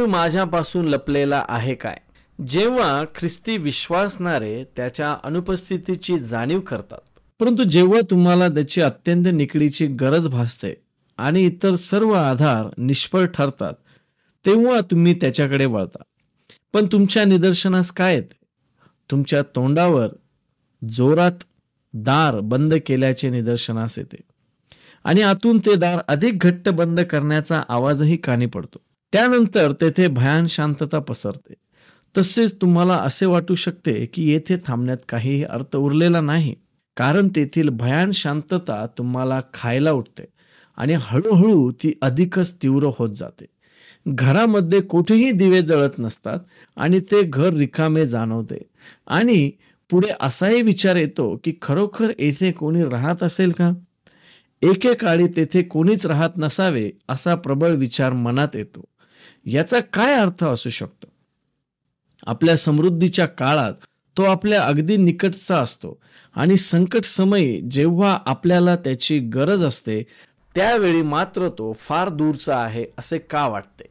देव माझ्यापासून लपलेला आहे काय? जेव्हा ख्रिस्ती विश्वासणारे त्याच्या अनुपस्थितीची जाणीव करतात, परंतु जेव्हा तुम्हाला त्याची अत्यंत निकडीची गरज भासते आणि इतर सर्व आधार निष्फळ ठरतात, तेव्हा तुम्ही त्याच्याकडे वळता. पण तुमच्या निदर्शनास काय येते? तुमच्या तोंडावर जोरात दार बंद केल्याचे निदर्शनास येते आणि आतून ते दार अधिक घट्ट बंद करण्याचा आवाजही कानी पडतो. त्यानंतर तेथे भयान शांतता पसरते. तसेच तुम्हाला असे वाटू शकते की येथे थांबण्यात काहीही अर्थ उरलेला नाही, कारण तेथील भयान शांतता तुम्हाला खायला उठते आणि हळूहळू ती अधिकच तीव्र होत जाते. घरामध्ये कुठेही दिवे जळत नसतात आणि ते घर रिकामे जाणवते आणि पुढे असाही विचार येतो की खरोखर येथे कोणी राहत असेल का? एकेकाळी तेथे कोणीच राहत नसावे असा प्रबळ विचार मनात येतो. याचा काय अर्थ असू शकतो? आपल्या समृद्धीच्या काळात तो आपल्या अगदी निकटचा असतो आणि संकट समयी जेव्हा आपल्याला त्याची गरज असते त्यावेळी मात्र तो फार दूरचा आहे असे का वाटते?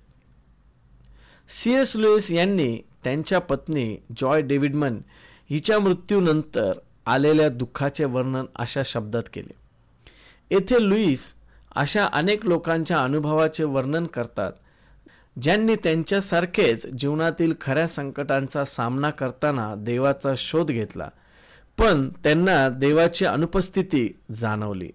C.S. लुईस यांनी त्यांच्या पत्नी जॉय डेव्हिडमन हिच्या मृत्यूनंतर आलेल्या दुःखाचे वर्णन अशा शब्दात केले. येथे लुईस अशा अनेक लोकांच्या अनुभवाचे वर्णन करतात ज्यांनी त्यांच्यासारखेच जीवनातील खऱ्या संकटांचा सामना करताना देवाचा शोध घेतला, पण त्यांना देवाची अनुपस्थिती जाणवली.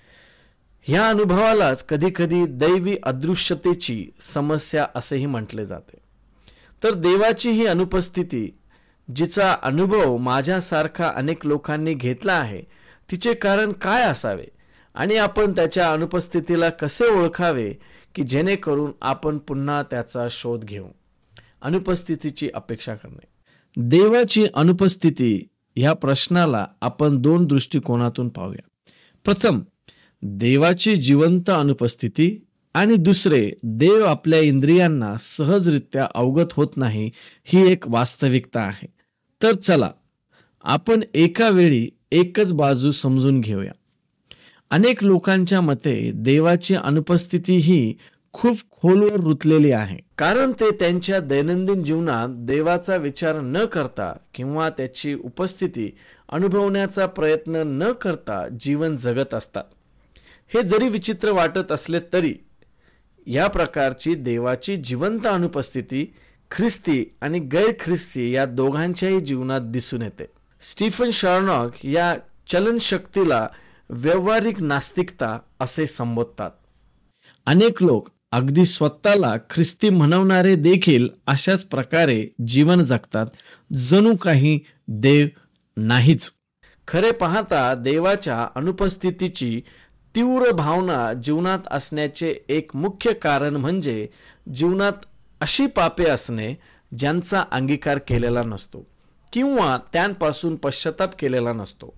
ह्या अनुभवालाच कधीकधी दैवी अदृश्यतेची समस्या असेही म्हटले जाते. तर देवाची ही अनुपस्थिती, जिचा अनुभव माझ्यासारखा अनेक लोकांनी घेतला आहे, तिचे कारण काय असावे आणि आपण त्याच्या अनुपस्थितीला कसे ओळखावे की जेणेकरून आपण पुन्हा त्याचा शोध घेऊ? अनुपस्थितीची अपेक्षा करणे. देवाची अनुपस्थिती ह्या प्रश्नाला आपण दोन दृष्टिकोनातून पाहूया. प्रथम, देवाची जिवंत अनुपस्थिती आणि दुसरे, देव आपल्या इंद्रियांना सहजरित्या अवगत होत नाही ही एक वास्तविकता आहे. तर चला आपण एका वेळी एकच बाजू समजून घेऊया. अनेक लोकांच्या मते देवाची अनुपस्थिती ही खूप खोलवर रुतलेली आहे, कारण ते त्यांच्या दैनंदिन जीवनात देवाचा विचार न करता किंवा त्याची उपस्थिती अनुभवण्याचा प्रयत्न न करता जीवन जगत असतात. हे जरी विचित्र वाटत असले तरी या प्रकारची देवाची जिवंत अनुपस्थिती ख्रिस्ती आणि गैर ख्रिस्ती या दोघांच्याही जीवनात दिसून येते. स्टीफन शॉर्नॉक या चलनशक्तीला व्यावहारिक नास्तिकता असे संबोधतात. अनेक लोक अगदी स्वतःला ख्रिस्ती म्हणवणारे देखील अशाच प्रकारे जीवन जगतात जणू काही देव नाहीच. खरे पाहता देवाच्या अनुपस्थितीची तीव्र भावना जीवनात असण्याचे एक मुख्य कारण म्हणजे जीवनात अशी पापे असणे ज्यांचा अंगीकार केलेला नसतो किंवा त्यांपासून पश्चाताप केलेला नसतो.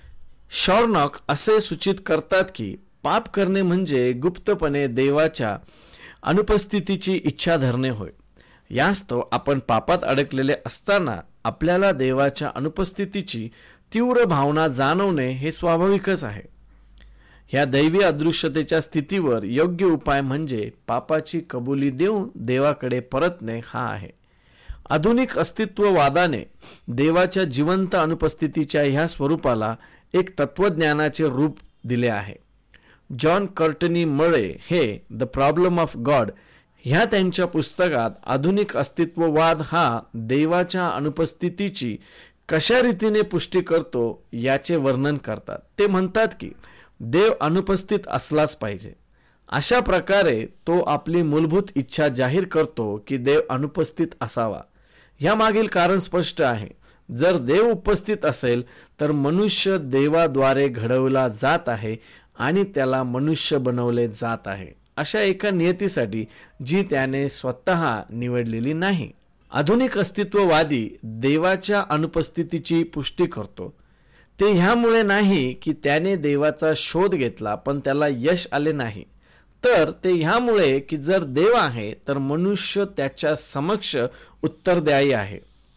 शॉर्नॉक असे सूचित करतात की पाप करणे म्हणजे गुप्तपणे देवाच्या अनुपस्थितीची इच्छा धरणे होय. यास्तव आपण पापात अडकलेले असताना आपल्याला देवाच्या अनुपस्थितीची तीव्र भावना जाणवणे हे स्वाभाविकच आहे. ह्या दैवी अदृश्यतेच्या स्थितीवर योग्य उपाय म्हणजे पापाची कबुली देऊन देवाकडे परतणे हा आहे. आधुनिक अस्तित्ववादाने देवाच्या जिवंत अनुपस्थितीच्या ह्या स्वरूपाला एक तत्वज्ञानाचे रूप दिले आहे. जॉन कर्टनी मळे हे द प्रॉब्लेम ऑफ गॉड ह्या त्यांच्या पुस्तकात आधुनिक अस्तित्ववाद हा देवाच्या अनुपस्थितीची कशा रीतीने पुष्टी करतो याचे वर्णन करतात. ते म्हणतात की देव अनुपस्थित असलाच पाहिजे. अशा प्रकारे तो आपली मूलभूत इच्छा जाहीर करतो की देव अनुपस्थित असावा. यामागील कारण स्पष्ट आहे. जर देव उपस्थित असेल तर मनुष्य देवाद्वारे घडवला जात आहे आणि त्याला मनुष्य बनवले जात आहे अशा एका नियतीसाठी जी त्याने स्वतः निवडलेली नाही. आधुनिक अस्तित्ववादी देवाच्या अनुपस्थितीची पुष्टी करतो. ते ह्यामुळे नाही की त्याने देवाचा शोध घेतला पण त्याला यश आले नाही, तर ते ह्यामुळे की जर देव आहे तर मनुष्य त्याच्या समक्ष उत्तरदायी आहे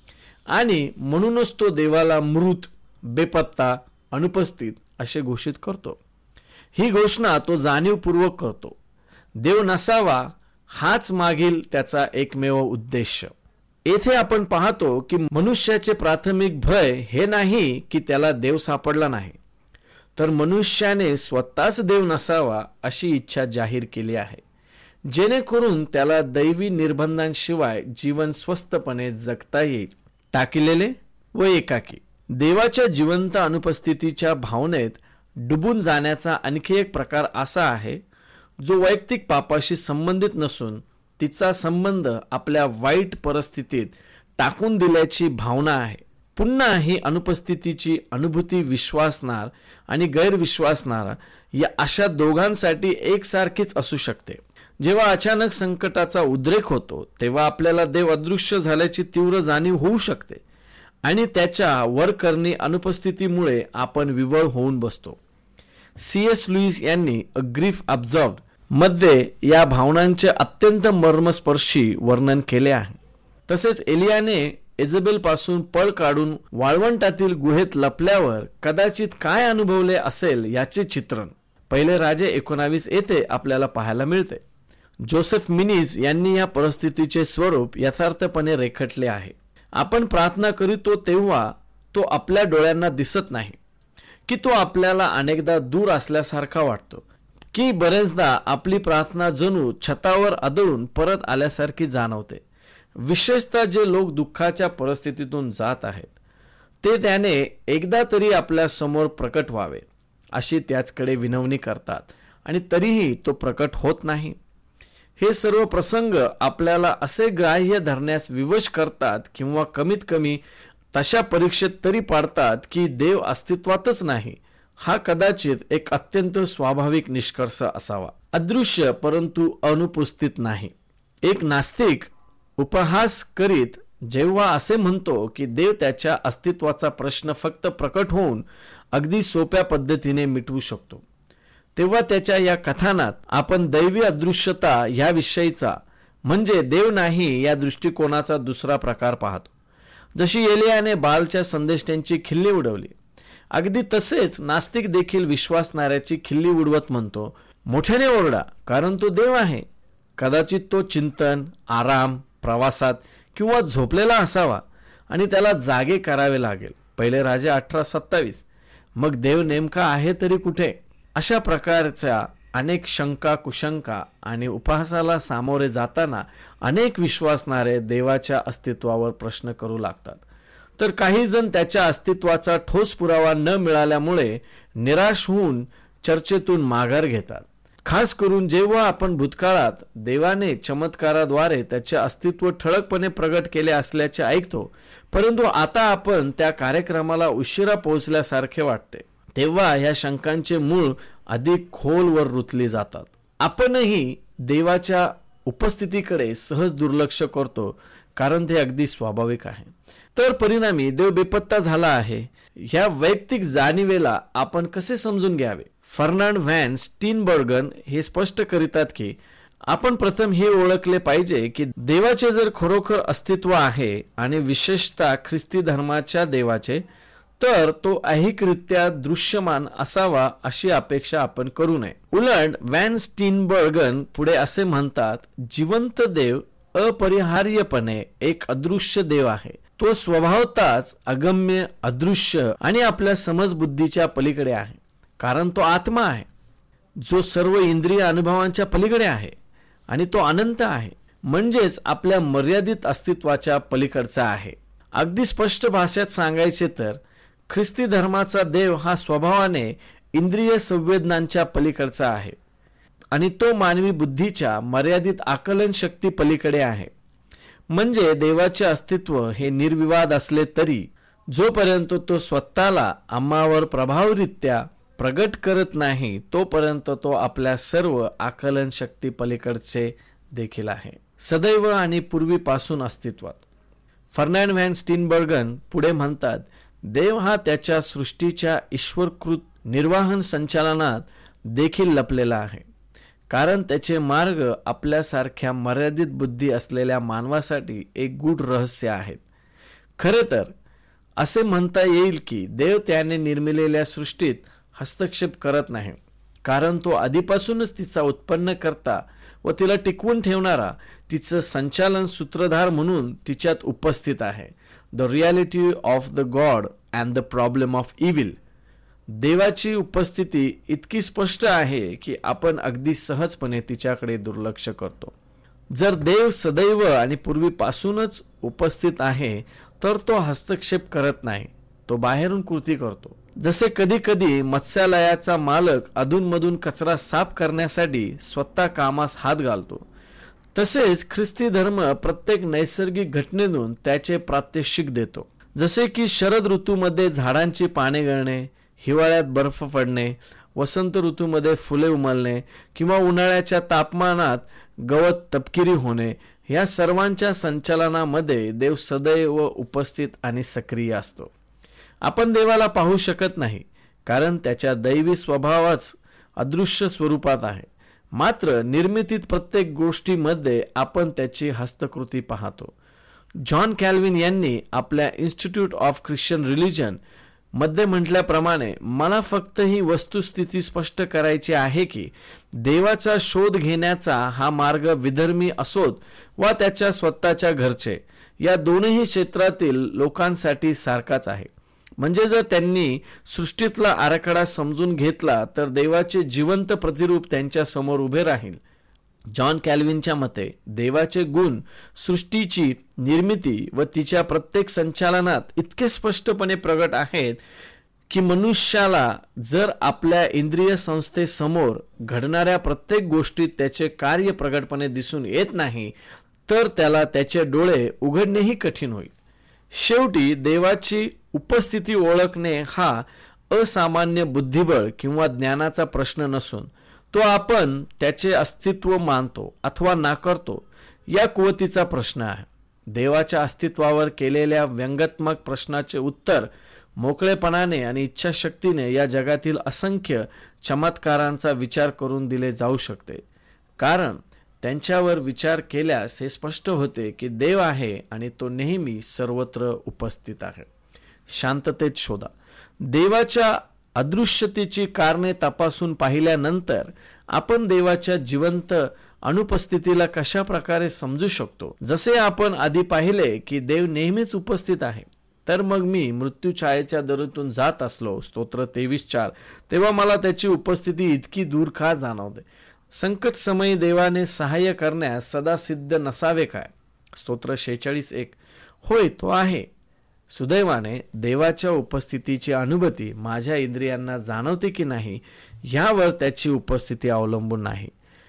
आणि म्हणूनच तो देवाला मृत, बेपत्ता, अनुपस्थित असे घोषित करतो. ही घोषणा तो जाणीवपूर्वक करतो. देव नसावा हाच मागील त्याचा एकमेव उद्देश. येथे आपण पाहतो की मनुष्याचे प्राथमिक भय हे नाही की त्याला देव सापडला नाही, तर मनुष्याने स्वतःच देव नसावा अशी इच्छा जाहीर केली आहे, जेणेकरून त्याला दैवी निर्बंधांशिवाय जीवन स्वस्तपणे जगता येईल. टाकलेले व एकाकी. देवाच्या जिवंत अनुपस्थितीच्या भावनेत डुबून जाण्याचा आणखी एक प्रकार असा आहे जो वैयक्तिक पापाशी संबंधित नसून तिचा संबंध आपल्या वाईट परिस्थितीत टाकून दिल्याची भावना आहे. पुन्हा ही अनुपस्थितीची अनुभूती विश्वासणार आणि गैरविश्वासणारा या अशा दोघांसाठी एकसारखीच असू शकते. जेव्हा अचानक संकटाचा उद्रेक होतो तेव्हा आपल्याला देव अदृश्य झाल्याची तीव्र जाणीव होऊ शकते आणि त्याच्या वरकरणी अनुपस्थितीमुळे आपण विवळ होऊन बसतो. C.S. लुईस यांनी अ ग्रीफ ऑब्झर्व्ड मध्ये या भावनांचे अत्यंत मर्मस्पर्शी वर्णन केले आहे. तसेच एलियाने इजेबेल पासून पळ काढून वाळवंटातील गुहेत लपल्यावर कदाचित काय अनुभवले असेल याचे चित्रण पहिले राजे 19 येथे आपल्याला पाहायला मिळते. जोसेफ मिनीज यांनी या परिस्थितीचे स्वरूप यथार्थपणे रेखाटले आहे. आपण प्रार्थना करीतो तेव्हा तो आपल्या डोळ्यांना दिसत नाही, की तो आपल्याला अनेकदा दूर असल्यासारखा वाटतो, की बरेचदा आपली प्रार्थना जणू छतावर आदळून परत आल्यासारखी जाणवते. विशेषतः जे लोक दुःखाच्या परिस्थितीतून जात आहेत ते त्याने एकदा तरी आपल्या समोर प्रकट व्हावे अशी त्याचकडे विनवणी करतात आणि तरीही तो प्रकट होत नाही. हे सर्व प्रसंग आपल्याला असे ग्राह्य धरण्यास विवश करतात किंवा कमीत कमी तशा परीक्षेत तरी पाडतात की देव अस्तित्वातच नाही. हा कदाचित एक अत्यंत स्वाभाविक निष्कर्ष असावा. अदृश्य परंतु अनुपस्थित नाही. एक नास्तिक उपहास करीत जेव्हा असे म्हणतो की देव त्याच्या अस्तित्वाचा प्रश्न फक्त प्रकट होऊन अगदी सोप्या पद्धतीने मिटवू शकतो, तेव्हा त्याच्या या कथानात आपण दैवी अदृश्यता याविषयीचा म्हणजे देव नाही या दृष्टिकोनाचा दुसरा प्रकार पाहतो. जशी एलियाने बालच्या संदेष्ट्यांची खिल्ली उडवली, अगदी तसेच नास्तिक देखील विश्वासणाऱ्याची खिल्ली उडवत म्हणतो, मोठ्याने ओरडा कारण तो देव आहे. कदाचित तो चिंतन, आराम, प्रवासात किंवा झोपलेला असावा आणि त्याला जागे करावे लागेल. पहिले राजे 18:27. मग देव नेमका आहे तरी कुठे? अशा प्रकारच्या अनेक शंका, कुशंका आणि उपहासाला सामोरे जाताना अनेक विश्वासणारे देवाच्या अस्तित्वावर प्रश्न करू लागतात, तर काही जण त्याच्या अस्तित्वाचा ठोस पुरावा न मिळाल्यामुळे निराश होऊन चर्चेतून माघार घेतात. खास करून जेव्हा आपण भूतकाळात देवाने चमत्काराद्वारे त्याचे अस्तित्व ठळकपणे प्रगट केले असल्याचे ऐकतो, परंतु आता आपण त्या कार्यक्रमाला उशिरा पोहोचल्यासारखे वाटते, तेव्हा ह्या शंकांचे मूळ अधिक खोलवर रुतली जातात. आपणही देवाच्या उपस्थितीकडे सहज दुर्लक्ष करतो कारण ते अगदी स्वाभाविक आहे. तर परिणामी देव बेपत्ता झाला आहे. ह्या वैयक्तिक जाणीवेला आपण कसे समजून घ्यावे? फर्नांड व्हॅन स्टीनबर्गन हे स्पष्ट करीतात की आपण प्रथम हे ओळखले पाहिजे की देवाचे जर खरोखर अस्तित्व आहे आणि विशेषतः ख्रिस्ती धर्माच्या देवाचे, तर तो ऐहिकरित्या दृश्यमान असावा अशी अपेक्षा आपण करू नये. उलट व्हॅन स्टीनबर्गन पुढे असे म्हणतात, जिवंत देव अपरिहार्यपणे एक अदृश्य देव आहे. तो स्वभावतःच अगम्य, अदृश्य आणि आपल्या समजबुद्धीच्या पलीकडे आहे, कारण तो आत्मा आहे जो सर्व इंद्रिय अनुभवांच्या पलीकडे आहे आणि तो अनंत आहे, म्हणजेच आपल्या मर्यादित अस्तित्वाच्या पलीकडचा आहे. अगदी स्पष्ट भाषेत सांगायचे तर ख्रिस्ती धर्माचा देव हा स्वभावाने इंद्रिय संवेदनांच्या पलीकडचा आहे आणि तो मानवी बुद्धीच्या मर्यादित आकलन शक्ती पलीकडे आहे. म्हणजे देवाचे अस्तित्व हे निर्विवाद असले तरी जोपर्यंत तो स्वतःला आम्हावर प्रभावरित्या प्रगट करत नाही तोपर्यंत तो आपल्या सर्व आकलन शक्ती पलीकडचे देखील आहे, सदैव आणि पूर्वीपासून अस्तित्वात. फर्नांड व्हॅन स्टीनबर्गन पुढे म्हणतात, देव हा त्याच्या सृष्टीच्या ईश्वरकृत निर्वाहन संचालनात देखील लपलेला आहे, कारण त्याचे मार्ग आपल्यासारख्या मर्यादित बुद्धी असलेल्या मानवासाठी एक गूढ रहस्य आहेत. खरे तर असे म्हणता येईल की देव त्याने निर्मिलेल्या सृष्टीत हस्तक्षेप करत नाही, कारण तो आधीपासूनच तिचा उत्पन्न करता व तिला टिकवून ठेवणारा, तिचं संचालन सूत्रधार म्हणून तिच्यात उपस्थित आहे. The reality of the god and the problem of evil. देवाची उपस्थिती इतकी स्पष्ट आहे की आपण अगदी सहजपणे तिच्याकडे दुर्लक्ष करतो. जर देव सदैव आणि पूर्वीपासूनच उपस्थित आहे तर तो हस्तक्षेप करत नाही, तो बाहेरून कृती करतो. जसे कधी कधी मत्स्यालयाचा मालक अधूनमधून कचरा साफ करण्यासाठी स्वतः कामास हात घालतो, तसेच ख्रिस्ती धर्म प्रत्येक नैसर्गिक घटनेतून त्याचे प्रात्यक्षिक देतो. जसे की शरद ऋतूमध्ये झाडांची पाने गळणे, हिवाळ्यात बर्फ पडणे, वसंत ऋतूमध्ये फुले उमलणे किंवा उन्हाळ्याच्या तापमानात गवत तपकिरी होणे, या सर्वांच्या संचालनामध्ये देव सदैव उपस्थित आणि सक्रिय असतो. आपण देवाला पाहू शकत नाही कारण त्याच्या दैवी स्वभावाच अदृश्य स्वरूपात आहे. मात्र निर्मितीत प्रत्येक गोष्टीमध्ये आपण त्याची हस्तकृती पाहतो. जॉन कॅल्विन यांनी आपल्या इन्स्टिट्यूट ऑफ ख्रिश्चन रिलिजन मध्ये म्हटल्याप्रमाणे, मला फक्त ही वस्तुस्थिती स्पष्ट करायची आहे की देवाचा शोध घेण्याचा हा मार्ग विधर्मी असोत वा त्याच्या स्वतःच्या घरचे, या दोनही क्षेत्रातील लोकांसाठी सारखाच आहे. म्हणजे जर त्यांनी सृष्टीतला आराखडा समजून घेतला तर देवाचे जिवंत प्रतिरूप त्यांच्या समोर उभे राहील. जॉन कॅल्विनच्या मते देवाचे गुण सृष्टीची निर्मिती व तिच्या प्रत्येक संचालनात इतके स्पष्टपणे प्रगट आहेत की मनुष्याला जर आपल्या इंद्रिय संस्थेसमोर घडणाऱ्या प्रत्येक गोष्टीत त्याचे कार्य प्रगटपणे दिसून येत नाही तर त्याला त्याचे डोळे उघडणेही कठीण होईल. शेवटी देवाची उपस्थिती ओळखणे हा असामान्य बुद्धिबळ किंवा ज्ञानाचा प्रश्न नसून तो आपण त्याचे अस्तित्व मानतो अथवा नाकारतो या कुवतीचा प्रश्न आहे. देवाच्या अस्तित्वावर केलेल्या व्यंगात्मक प्रश्नाचे उत्तर मोकळेपणाने आणि इच्छाशक्तीने या जगातील असंख्य चमत्कारांचा विचार करून दिले जाऊ शकते, कारण त्यांच्यावर विचार केल्यास हे स्पष्ट होते की देव आहे आणि तो नेहमी सर्वत्र उपस्थित आहे. शांततेत शोधा. देवाच्या अदृश्यतेची कारणे तपासून पाहिल्यानंतर आपण देवाच्या जिवंत अनुपस्थितीला कशा प्रकारे समजू शकतो. जसे आपण आधी पाहिले की देव नेहमीच उपस्थित आहे, तर मग मी मृत्यू छायेच्या दरीतून जात असलो, स्तोत्र 23:4, तेव्हा मला त्याची उपस्थिती इतकी दूर का जाणवते. संकट समयी देवाने सहाय्य करण्यास सदा सिद्ध नसावे काय, स्तोत्र 46:1. होय, तो आहे. सुदैवाने देवाच्या उपस्थितीची अनुभूती माझ्या इंद्रियांना जाणवते की नाही यावर त्याची उपस्थिती अवलंबून नाही.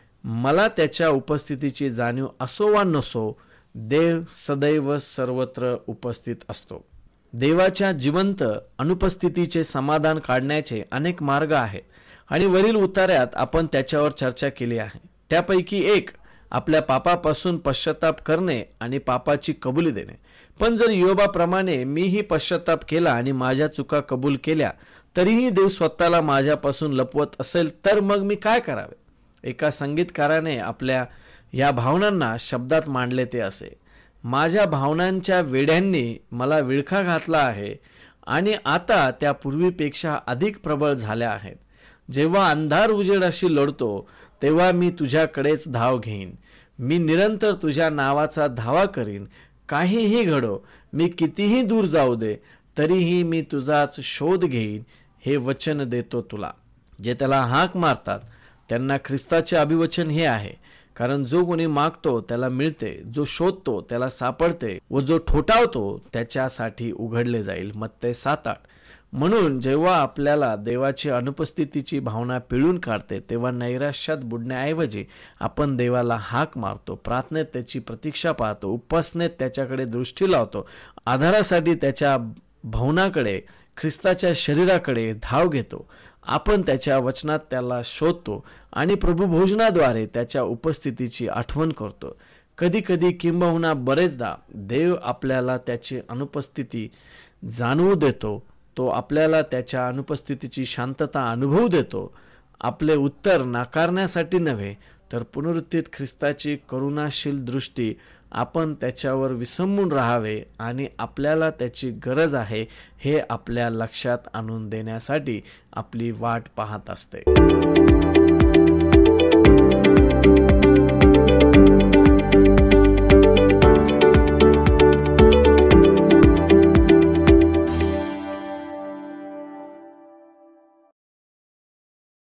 मला त्याच्या उपस्थितीची जाणीव असो वा नसो, देव सदैव सर्वत्र उपस्थित असतो. देवाच्या जिवंत अनुपस्थितीचे समाधान काढण्याचे अनेक मार्ग आहेत आणि वरील उतार्यात आपण त्याच्यावर चर्चा केली आहे. त्यापैकी एक आपल्या पापापासून पश्चाताप करणे आणि पापाची कबुली देणे. पण जर योबाप्रमाणे मीही पश्चाताप केला आणि माझ्या चुका कबूल केल्या तरीही देव स्वतःला माझ्यापासून लपवत असेल तर मग मी काय करावे. एका संगीतकाराने आपल्या या भावनांना शब्दात मांडले ते असे: माझ्या भावनांच्या वेड्यांनी मला विळखा घातला आहे आणि आता त्या पूर्वीपेक्षा अधिक प्रबळ झाल्या आहेत. जेव्हा अंधार उजेडाशी लढतो तेव्हा मी तुझ्याकडेच धाव घेईन. मी निरंतर तुझ्या नावाचा धावा करीन. काहीही घडो, मी कितीही दूर जाऊ दे, तरीही मी तुझाच शोध घेईन, हे वचन देतो तुला. जे त्याला हाक मारतात त्यांना ख्रिस्ताचे अभिवचन हे आहे, कारण जो कोणी मागतो त्याला मिळते, जो शोधतो त्याला सापडते व जो ठोठावतो त्याच्यासाठी उघडले जाईल, मत्ते 7:8. म्हणून जेव्हा आपल्याला देवाची अनुपस्थितीची भावना पिळून काढते तेव्हा नैराश्यात बुडण्याऐवजी आपण देवाला हाक मारतो, प्रार्थनेत त्याची प्रतीक्षा पाहतो, उपासनेत त्याच्याकडे दृष्टी लावतो, आधारासाठी त्याच्या भावनाकडे, ख्रिस्ताच्या शरीराकडे धाव घेतो. आपण त्याच्या वचनात त्याला शोधतो आणि प्रभू भोजनाद्वारे त्याच्या उपस्थितीची आठवण करतो. कधी कधी किंबहुना बरेचदा देव आपल्याला त्याची अनुपस्थिती जाणवू देतो. तो आपल्याला त्याच्या अनुपस्थितीची शांतता अनुभवू देतो. आपले उत्तर नाकारण्यासाठी नव्हे तर पुनरुत्थित ख्रिस्ताची करुणाशील दृष्टी आपण त्याच्यावर विसंबून राहावे आणि आपल्याला त्याची गरज आहे हे आपल्या लक्षात आणून देण्यासाठी आपली वाट पाहत असते.